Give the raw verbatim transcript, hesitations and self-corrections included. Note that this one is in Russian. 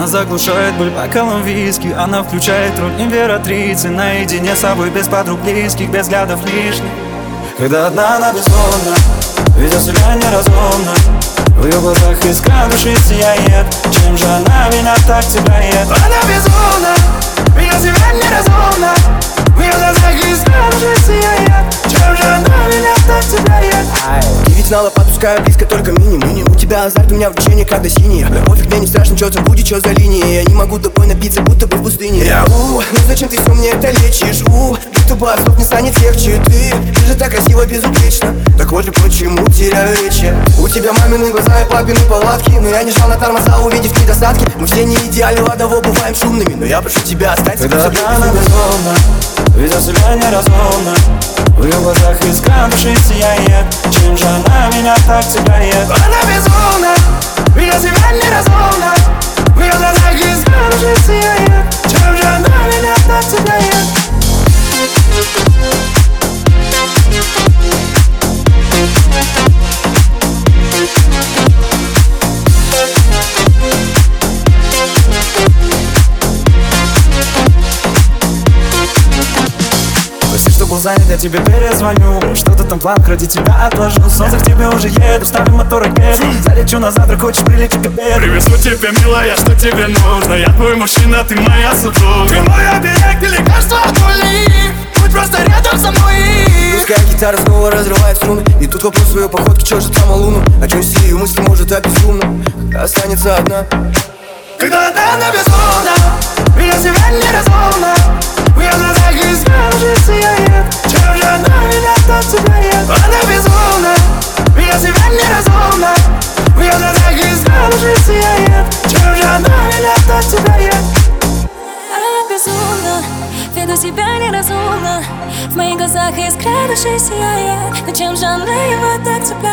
Она заглушает боль бокалом виски. Она включает роль императрицы. Наедине с собой, без подруг близких, без взглядов лишних. Когда одна она безумна, ведет себя неразумно. В ее глазах искра души сияет. Чем же она меня так цепляет? Она безумна, ведет себя неразумно. В ее глазах искра души сияет. Чем же она меня так цепляет? Ты ведь знала, подпускаю близко только мини-мини. У тебя азарт, у меня влечение, когда синий. Пофиг, мне не страшно, что там будет, что за линии. Я не могу тобой напиться, будто бы в пустыне. Я у, ну зачем ты все мне это лечишь? У, будто бы от слов не станет легче. Ты, ты же так красиво, безупречно. Так вот же почему теряю речи. У тебя мамины глаза и папины палатки. Но я не жал на тормоза, увидев недостатки. Мы все не идеальны, ладно, бываем шумными. Но я прошу тебя, останься. Когда одна она безумна, ведет себя неразумно. В ее глазах искра души сияет. Чем же она меня так цепляет? Она безумна, ведет себя неразумно. В ее глазах искра души сияет. Чем же она меня так цепляет? Прости, что был занят, я тебе перезвоню. Что-то там план, ради тебя отложу. Солнце к тебе уже еду, ставим мотор ракет. Залечу на завтра, хочешь прилететь к обеду. Привезу тебя, милая, что тебе нужно. Я твой мужчина, ты моя супруга. Ты мой оберег, ты лекарство от боли. Будь просто рядом со мной. Пускай гитара снова разрывает струны. И тут вопрос своей походки, чё же там луну. О чем все ее мысли, может, так безумно. Когда останется одна. Когда одна она безумна, ведет себя неразумно. В ее глазах искра души сияет. Чем же она меня так цепляет? Она безумна, ведет себя неразумно. В ее глазах искра души сияет. Чем же она меня так цепляет? Она безумна, веду себя неразумно. В моих глазах искра души сияет. Но чем же она его так цепляет?